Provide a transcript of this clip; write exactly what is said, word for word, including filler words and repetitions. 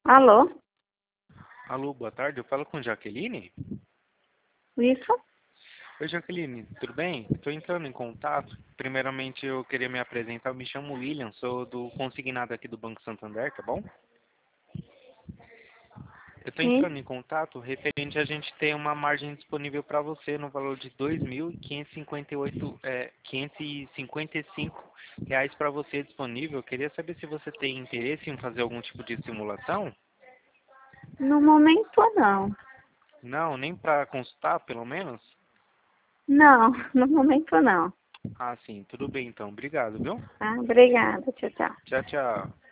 Alô? Alô, boa tarde. Eu falo com Jaqueline? Isso? Oi, Jaqueline, tudo bem? Estou entrando em contato. Primeiramente, eu queria me apresentar. Eu me chamo William, sou do consignado aqui do Banco Santander, tá bom? Eu estou entrando Sim. em contato referente a gente ter uma margem disponível para você no valor de dois mil quinhentos e cinquenta e oito, é, quinhentos e cinquenta e cinco reais para você disponível. Eu queria saber se você tem interesse em fazer algum tipo de simulação. No momento, não. Não, nem para consultar, pelo menos? Não, no momento, não. Ah, sim, tudo bem então. Obrigado, viu? Tá? Obrigada. Tchau, tchau. Tchau, tchau.